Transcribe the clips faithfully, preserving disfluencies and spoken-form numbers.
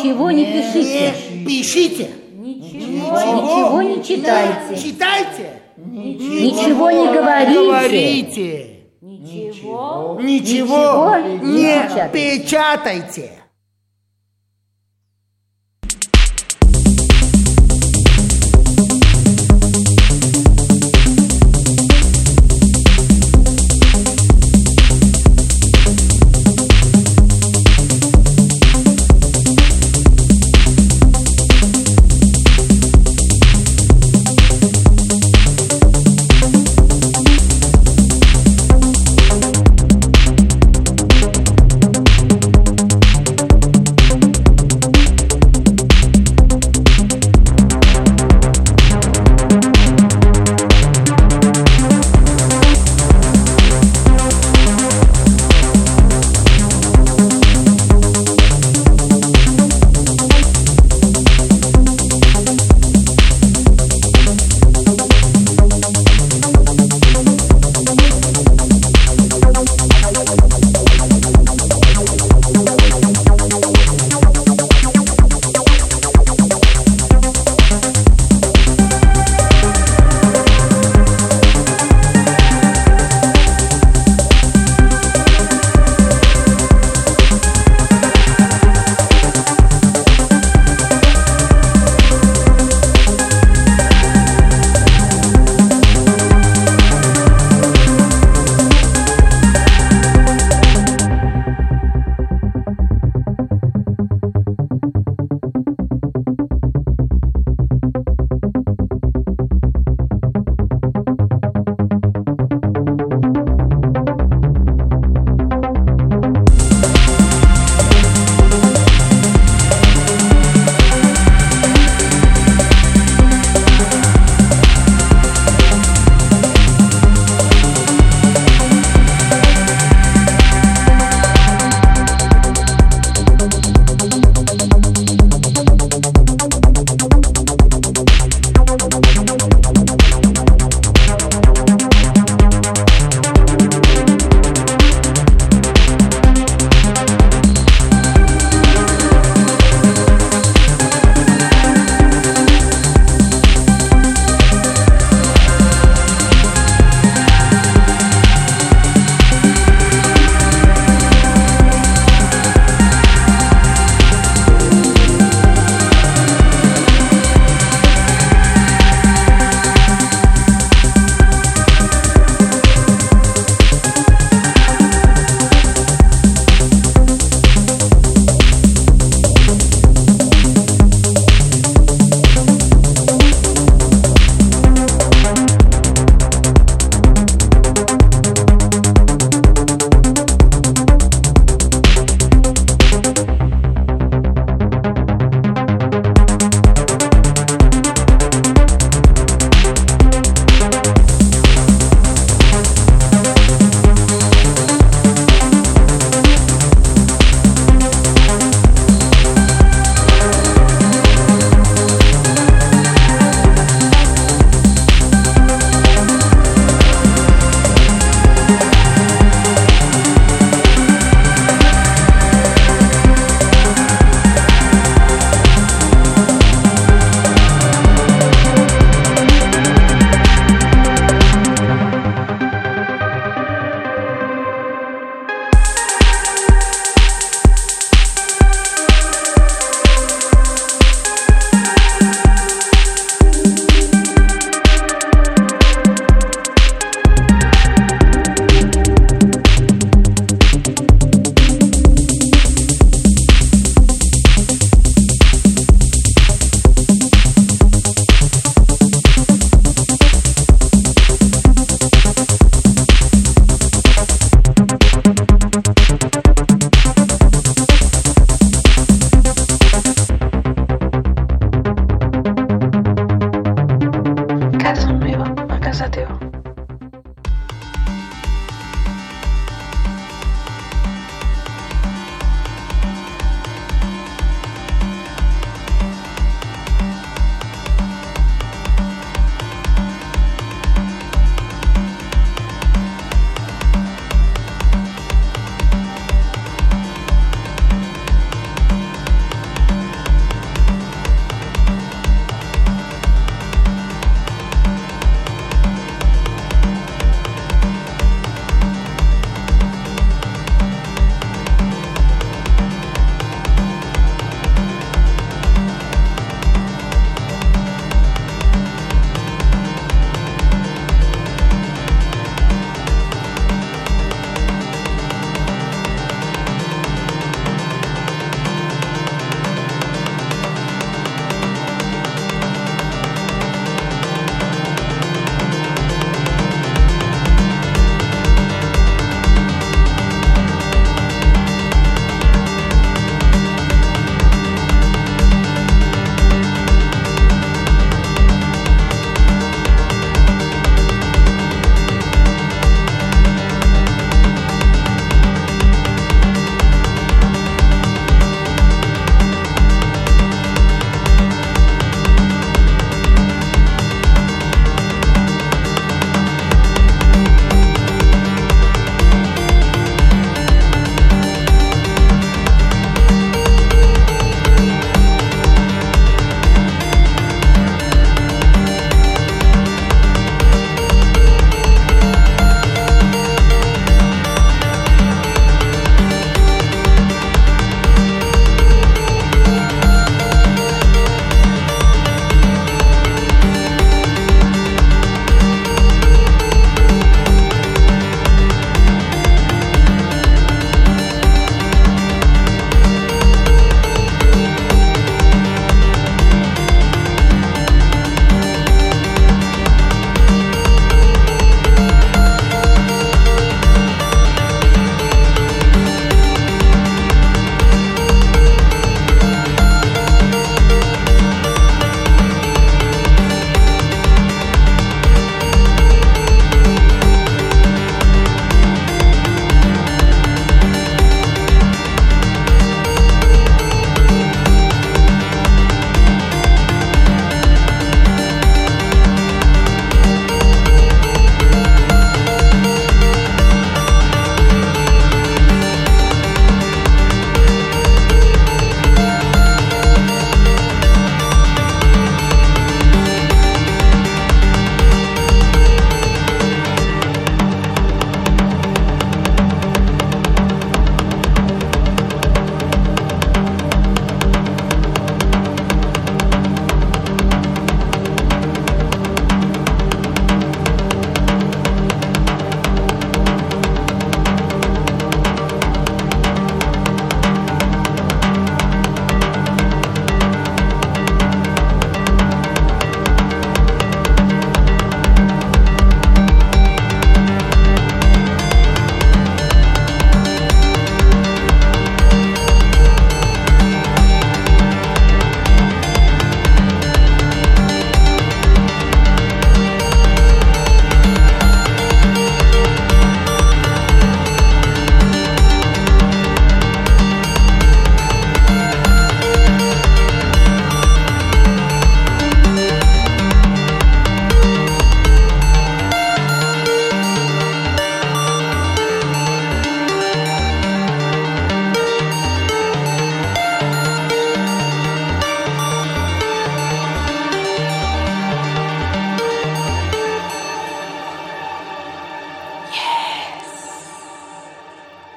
Ничего не пишите. Не пишите. Ничего, ничего не читайте. Читайте. Ничего не говорите. Говорите. Ничего, Ничего не не печатайте. печатайте.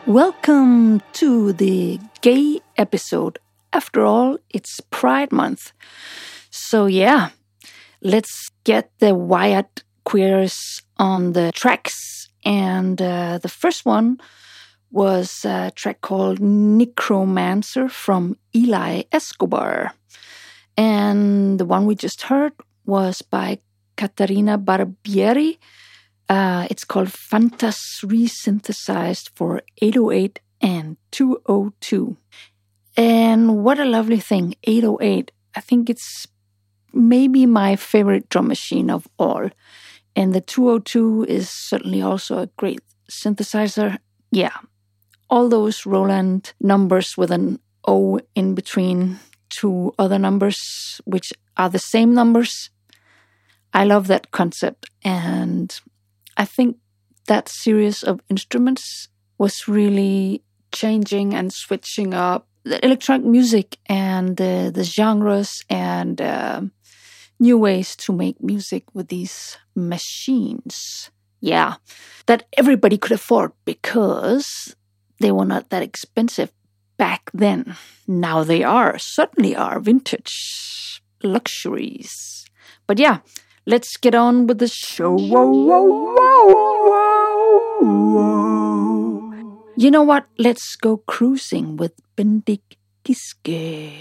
Welcome to the gay episode. After all, it's Pride Month. So yeah, let's get the wired queers on the tracks. And uh, the first one was a track called Necromancer from Eli Escobar. And the one we just heard was by Caterina Barbieri. Uh, it's called Fantas Resynthesized for eight oh eight and two oh two. And what a lovely thing, eight oh eight. I think it's maybe my favorite drum machine of all. And the two oh two is certainly also a great synthesizer. Yeah, all those Roland numbers with an O in between two other numbers, which are the same numbers. I love that concept. And I think that series of instruments was really changing and switching up the electronic music and the, the genres and uh, new ways to make music with these machines. Yeah, that everybody could afford because they were not that expensive back then. Now they are, certainly are vintage luxuries. But yeah, let's get on with the show. Whoa, whoa, whoa, whoa. You know what? Let's go cruising with Bendik Giske.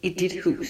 i dit hus.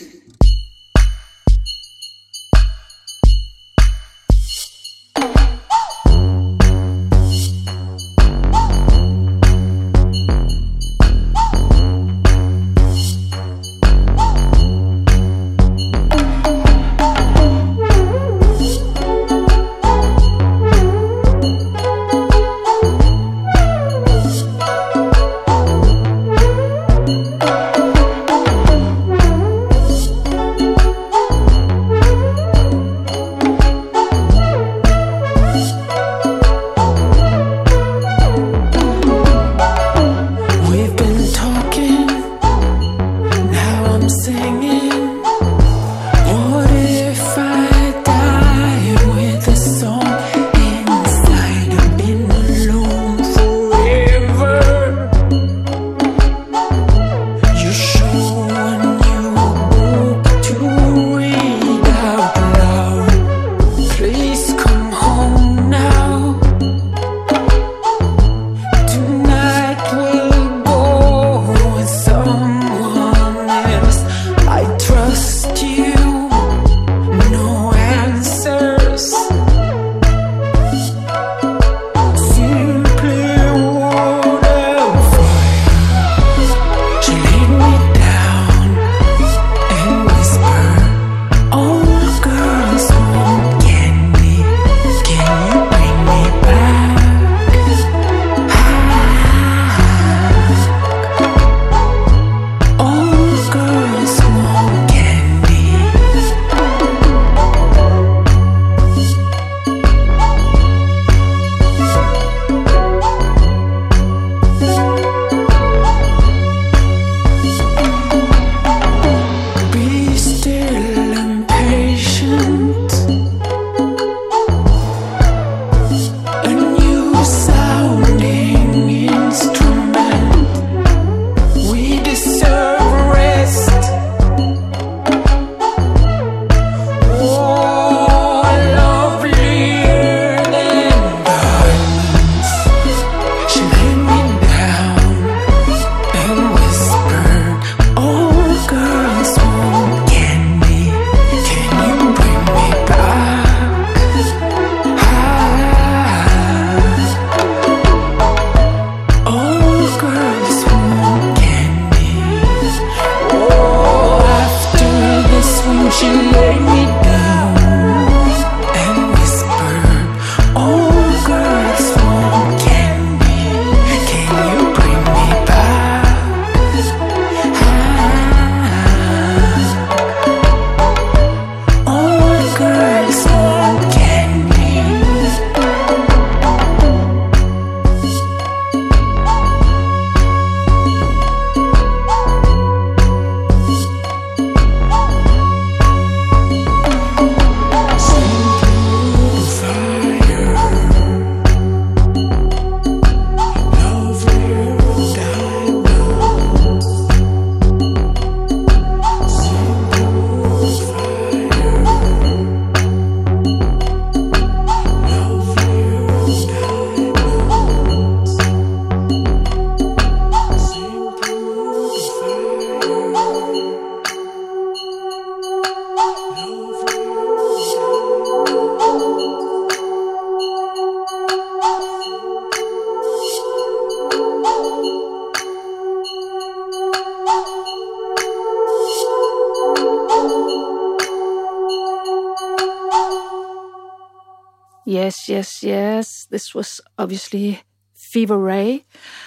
Yes, yes, yes. This was obviously Fever Ray.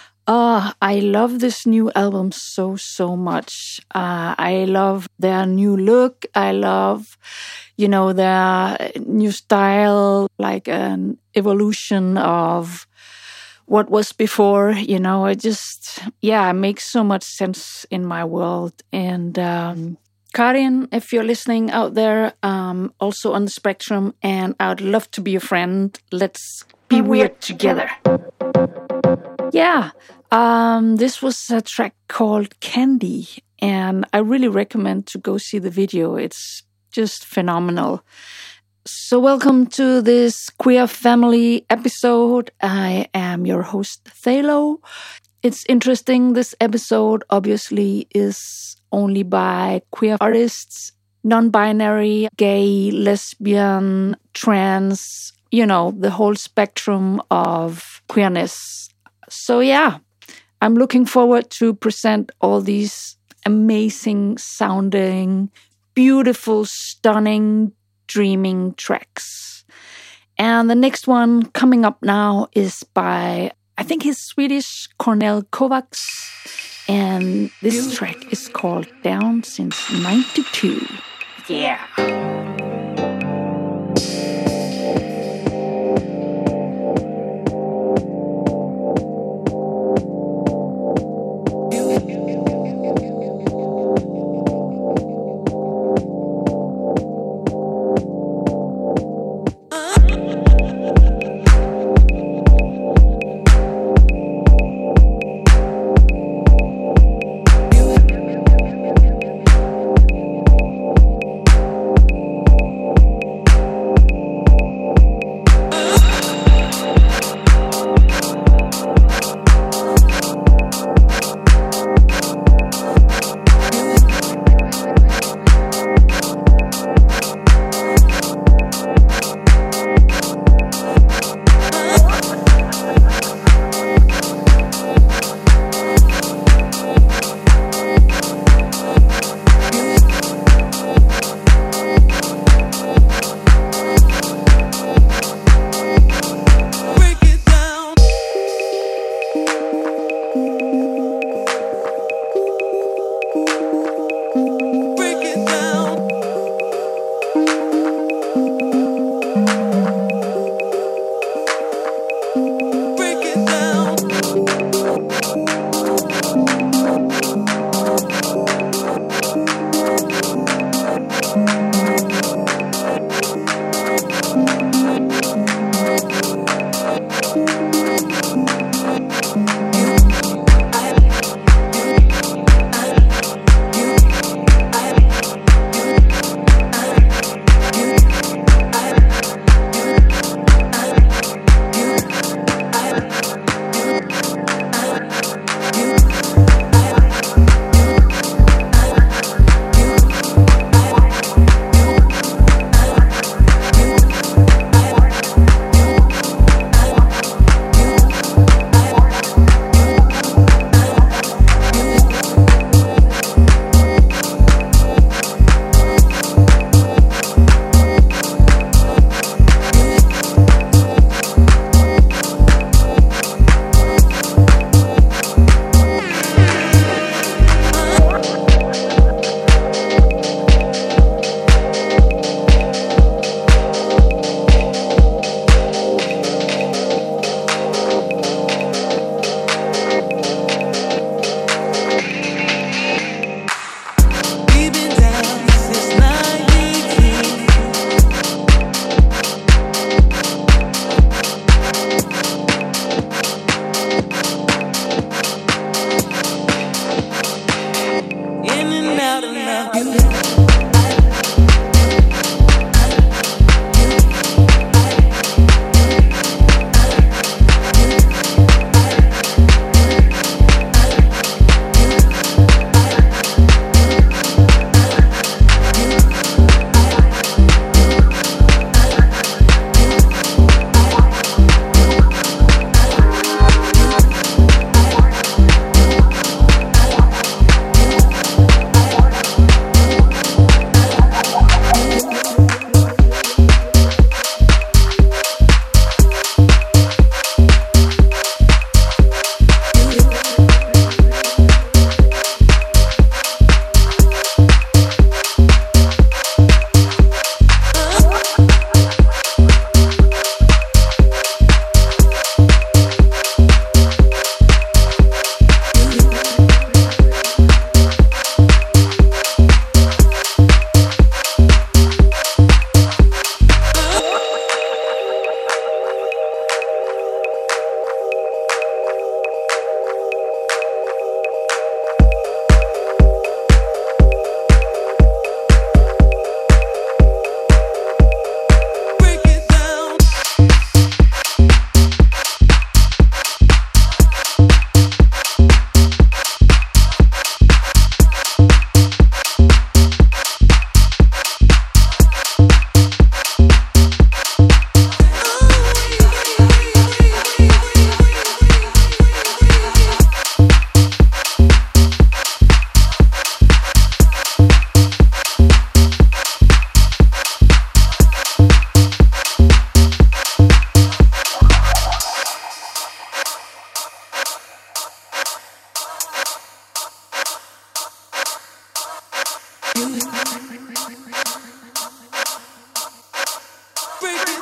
Uh, I love this new album so, so much. Uh, I love their new look. I love, you know, their new style, like an evolution of what was before. You know, it just, yeah, it makes so much sense in my world. And um, Karin, if you're listening out there, um, also on the spectrum, and I'd love to be a friend. Let's be weird together. Yeah, um, this was a track called Candy, and I really recommend to go see the video. It's just phenomenal. So welcome to this Queer Family episode. I am your host, Thalo. It's interesting. This episode obviously is only by queer artists, non-binary, gay, lesbian, trans, you know, the whole spectrum of queerness. So yeah, I'm looking forward to present all these amazing sounding, beautiful, stunning, dreaming tracks. And the next one coming up now is by, I think he's Swedish, Cornel Kovacs. And this track is called Down Since ninety-two. Yeah.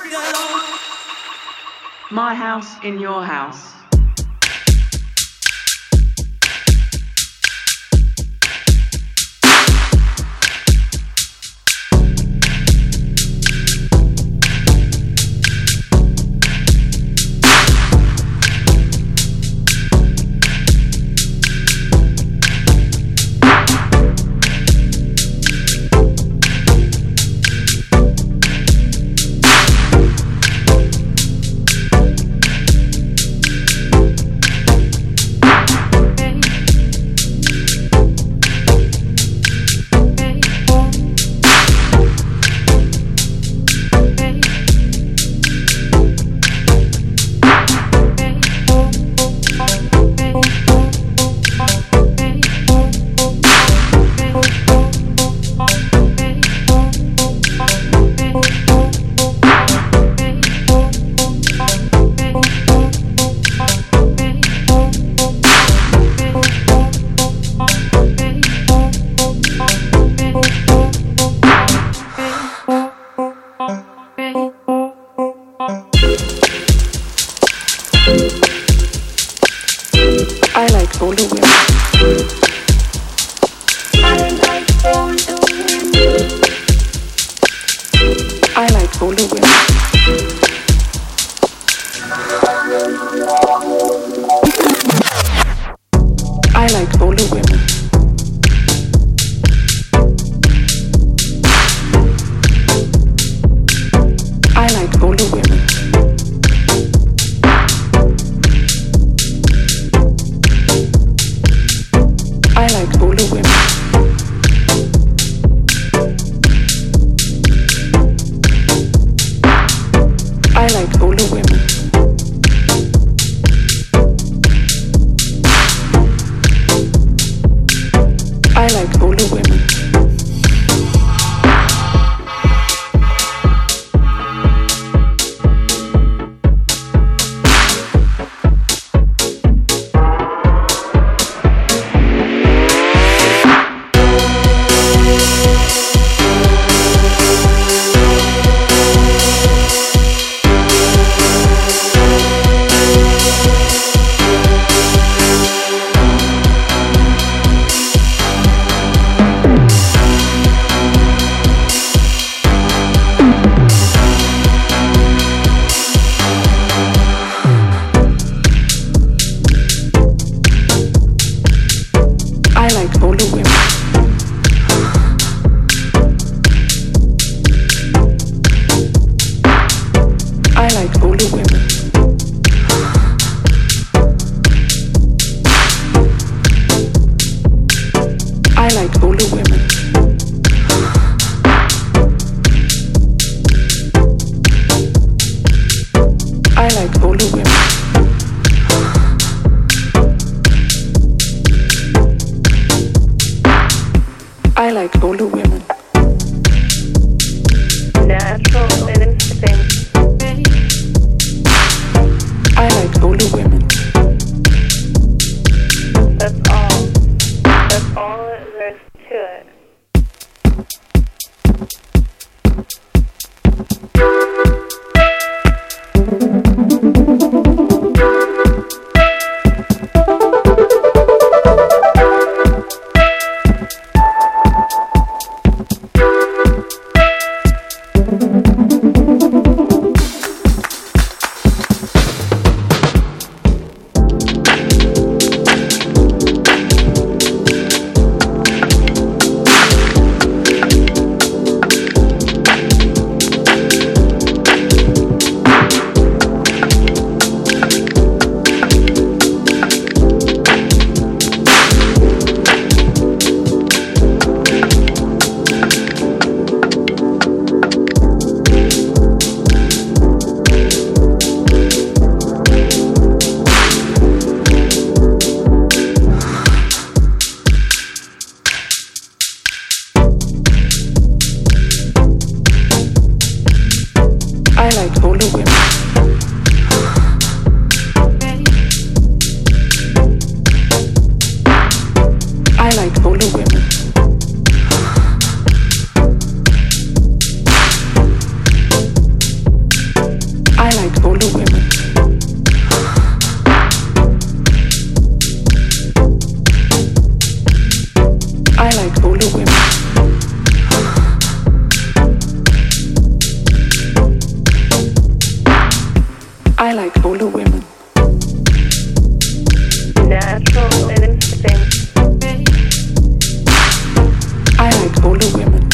My house in your house. I like older women. I like older women. I like older women. I like older women. I like older women. I like older women. I like older women. I like older women. I like older women. I like older women. I like older women. I like older women. I like older women. Natural instinct. I like older women. That's all. That's all there is to it. I like older women. I like older women. older women. I like older women. I like older women. Natural and instinct. I like older women.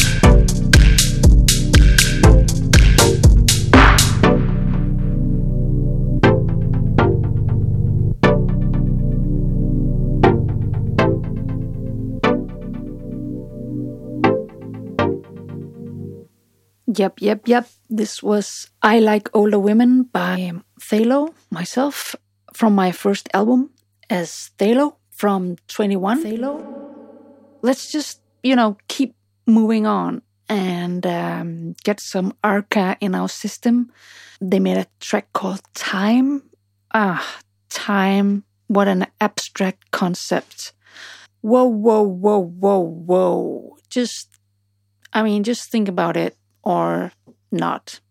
Yep, yep, yep. This was I Like Older Women by Thalo, myself, from my first album as Thalo from twenty-one. Thalo. Let's just, you know, keep moving on and um, get some Arca in our system. They made a track called Time. Ah, Time. What an abstract concept. Whoa, whoa, whoa, whoa, whoa. Just, I mean, just think about it. Or not.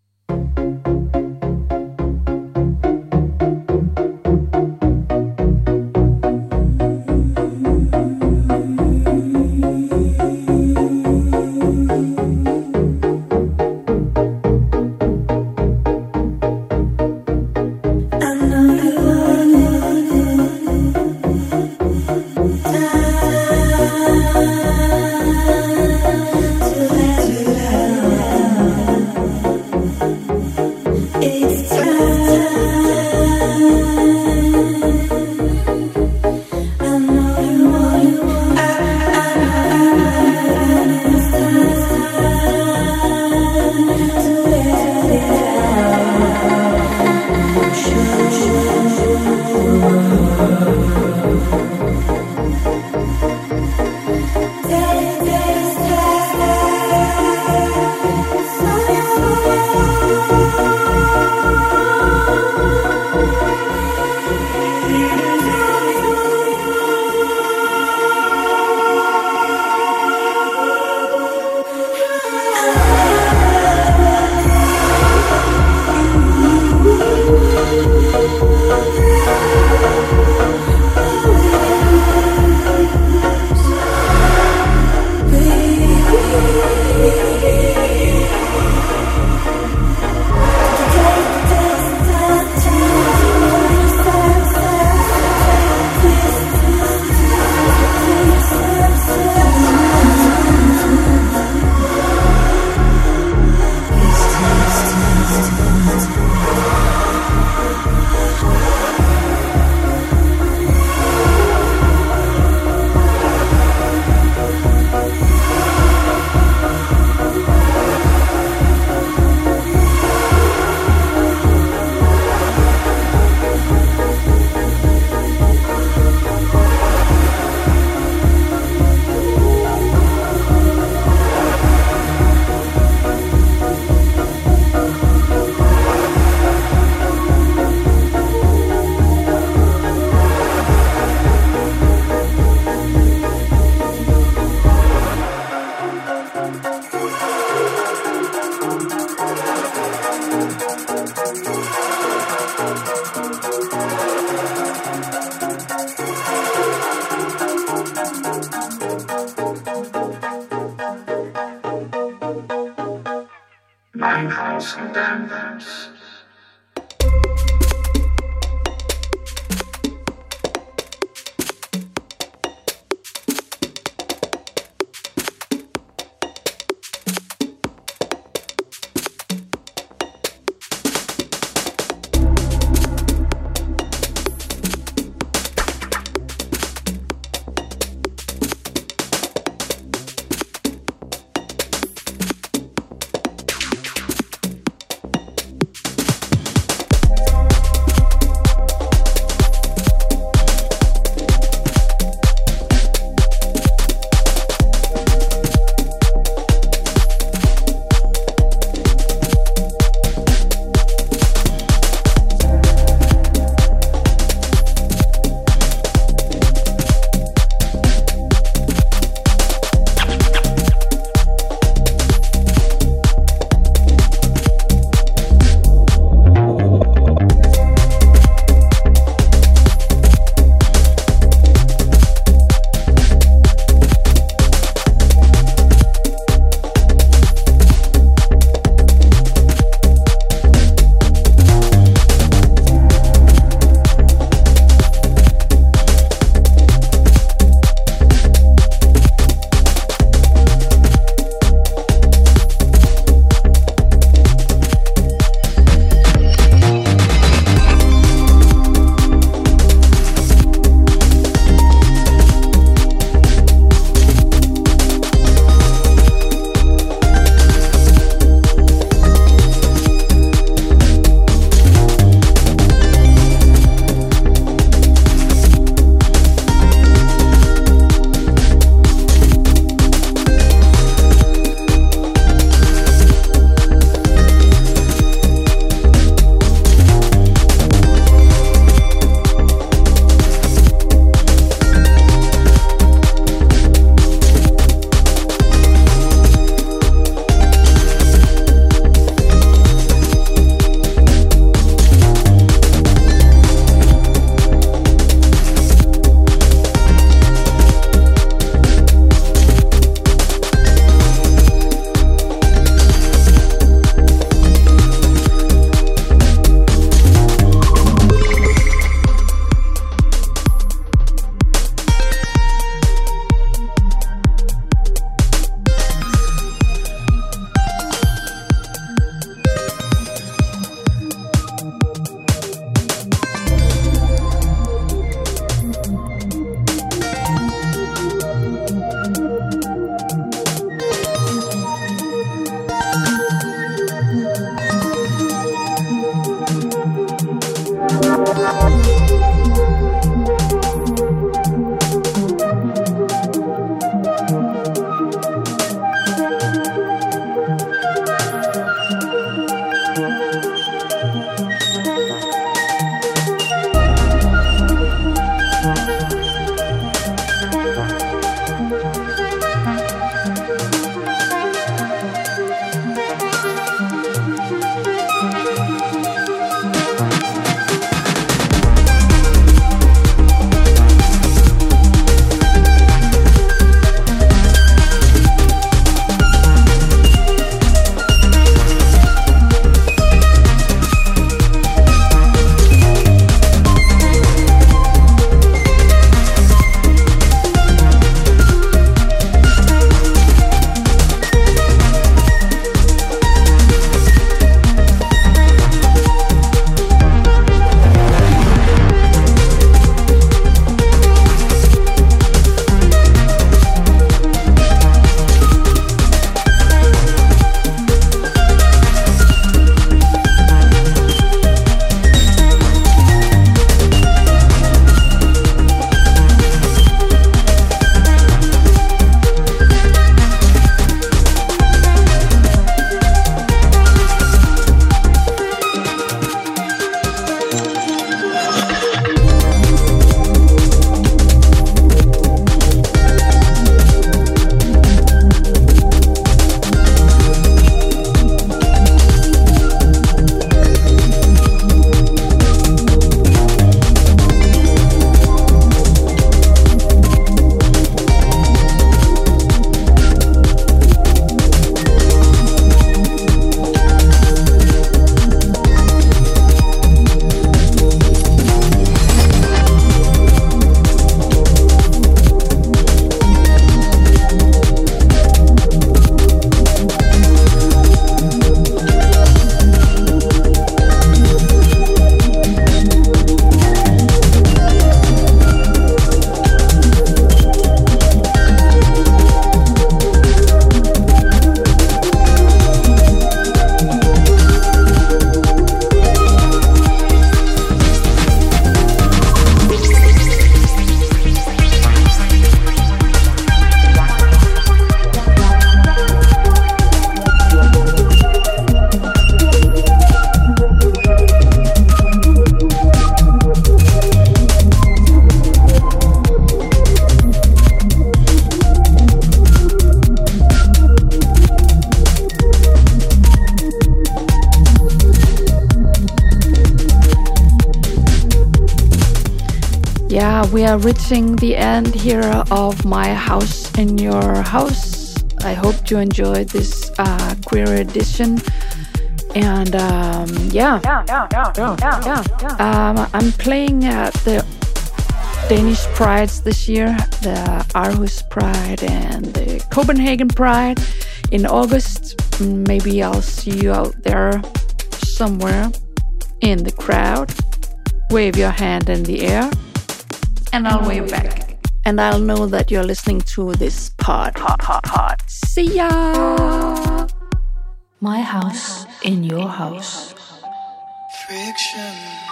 yeah, we are reaching the end here of My House in Your House. I hope you enjoyed this uh, queer edition. And um, yeah, yeah, yeah, yeah, yeah, yeah, yeah. Um, I'm playing at the Danish Prides this year, the Aarhus Pride and the Copenhagen Pride in August. Maybe I'll see you out there somewhere in the crowd. Wave your hand in the air, and I'll wave back. And I'll know that you're listening to this pod. Pod, pod, pod. See ya! My house in your house. Friction.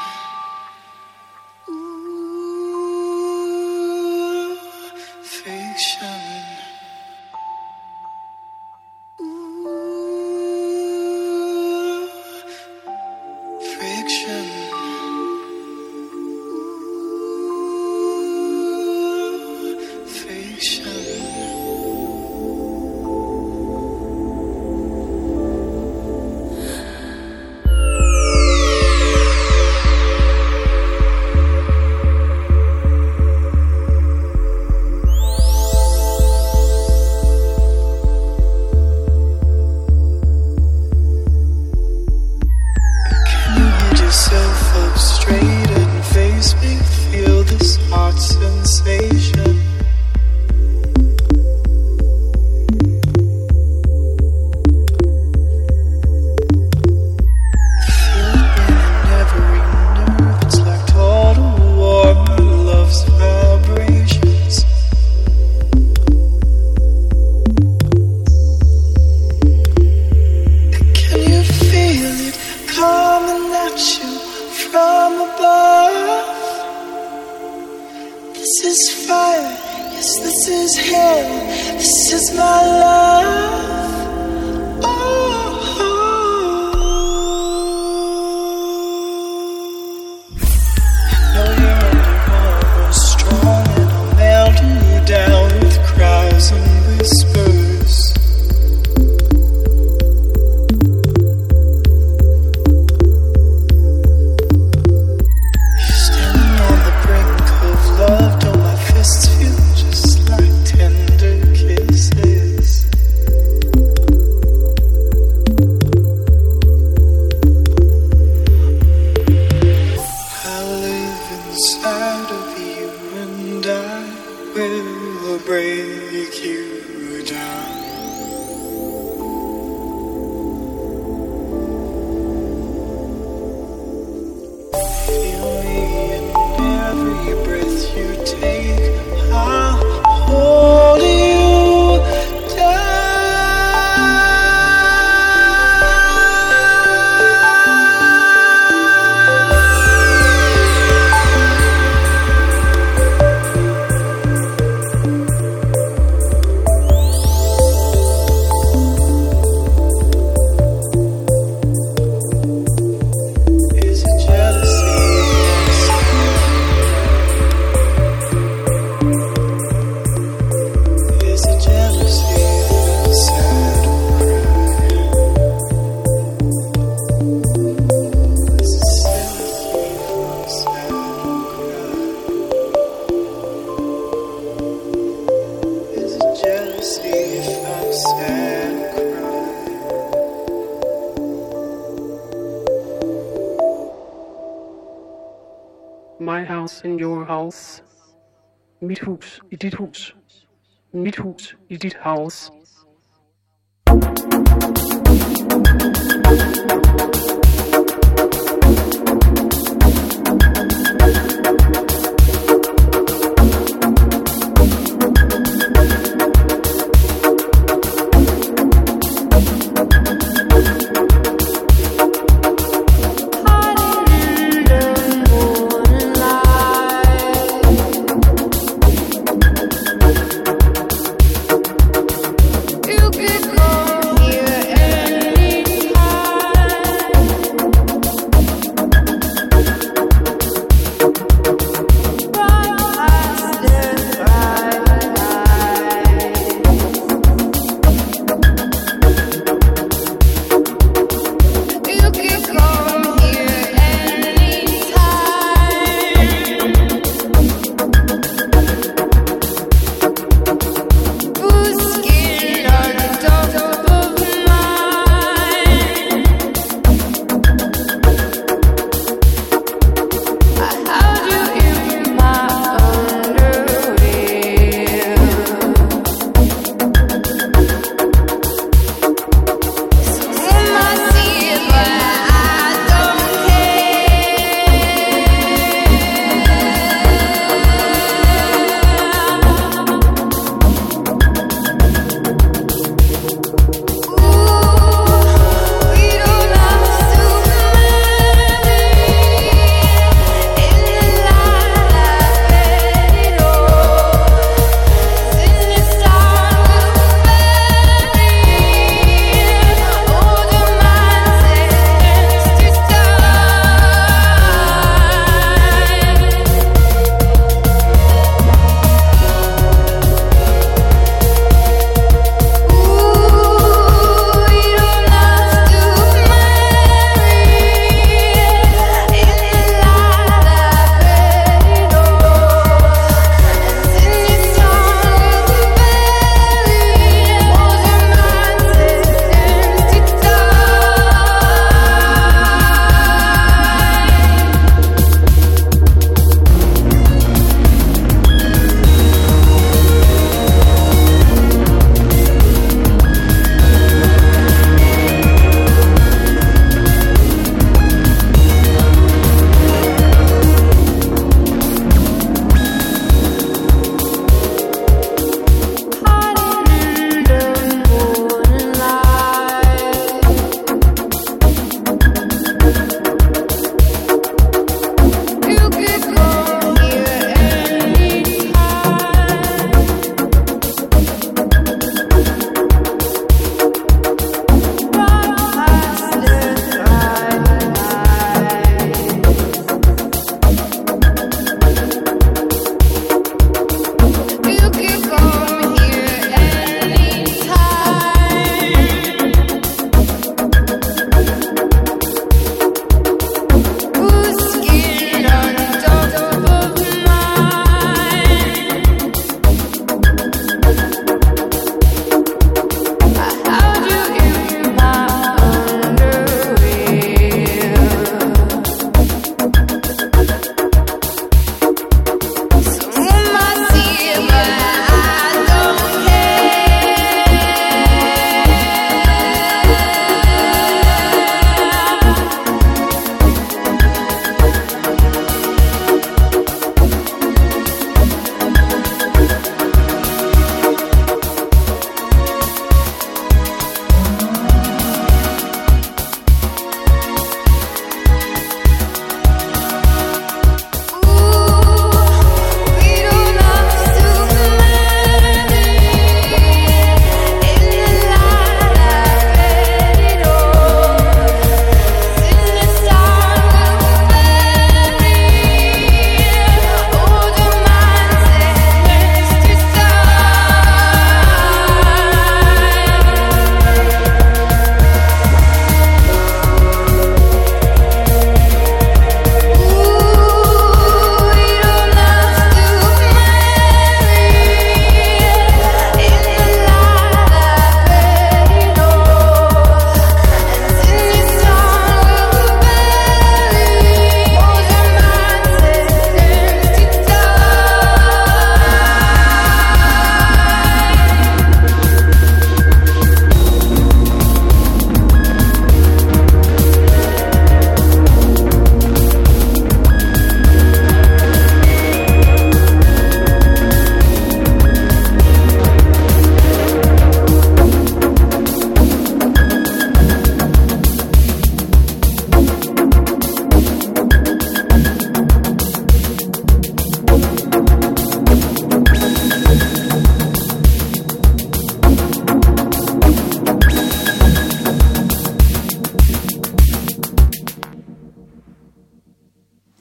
Fiction. Ooh, friction. Ooh, fiction. My house in your house. Mit hus i dit hus. Mit hus i dit house. You could come here anytime.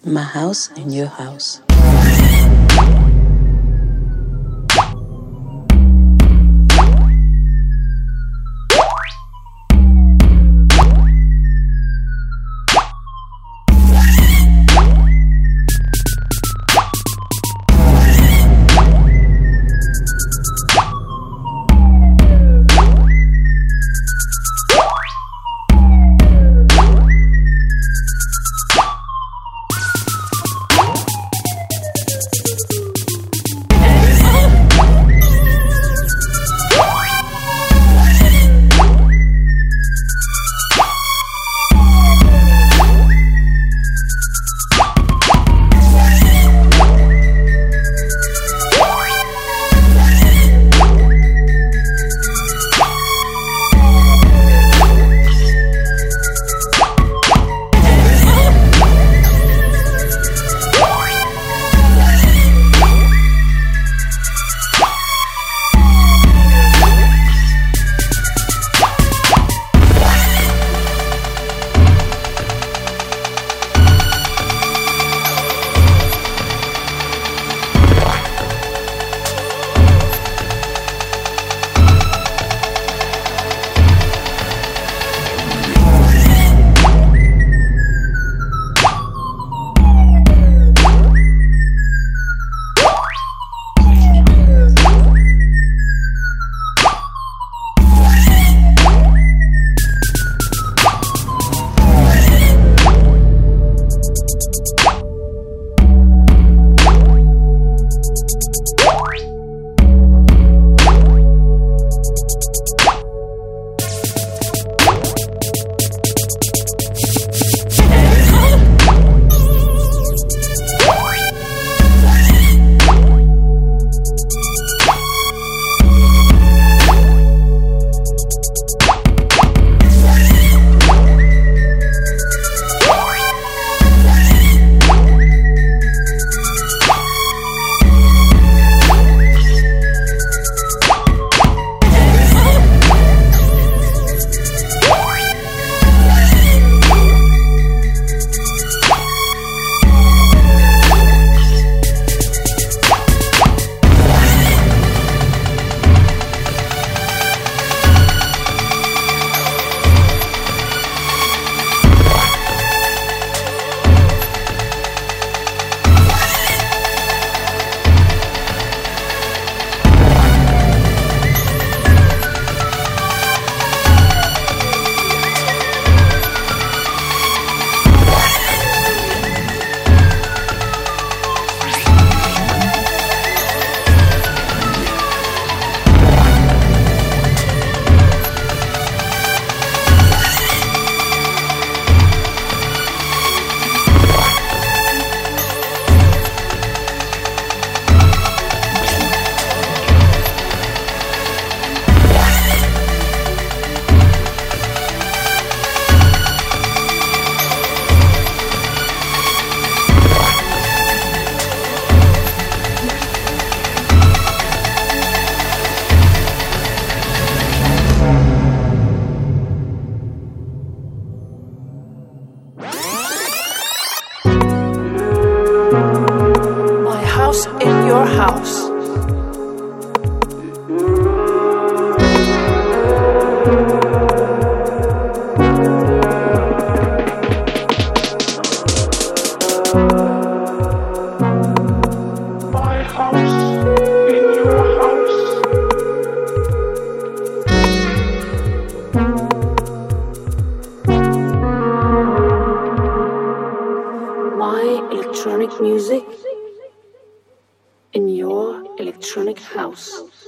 My house in your house. In your house. My house in your house. My electronic music in your electronic house.